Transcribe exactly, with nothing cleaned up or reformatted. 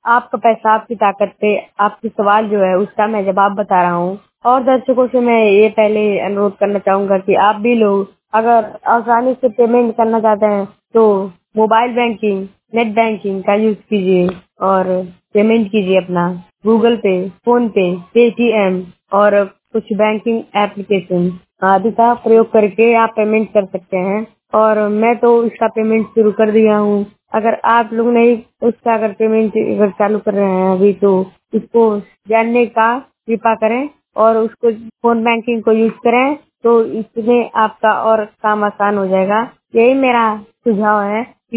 आपका पैसा आपकी ताकत पे आपके सवाल जो है उसका मैं जवाब बता रहा हूँ। और दर्शकों से मैं ये पहले अनुरोध करना चाहूंगा कि आप भी लोग अगर आसानी से पेमेंट करना चाहते हैं तो मोबाइल बैंकिंग, नेट बैंकिंग का यूज कीजिए और पेमेंट कीजिए अपना गूगल पे, फोन पे, पेटीएम और कुछ बैंकिंग एप्लीकेशन आदि का प्रयोग करके आप पेमेंट कर सकते हैं। और मैं तो इसका पेमेंट शुरू कर दिया हूँ। अगर आप लोग नहीं उसका अगर पेमेंट अगर चालू कर रहे हैं अभी तो इसको जानने का कृपा करें और उसको फोन बैंकिंग को यूज करें तो इसमें आपका और काम आसान हो जाएगा। यही मेरा सुझाव है।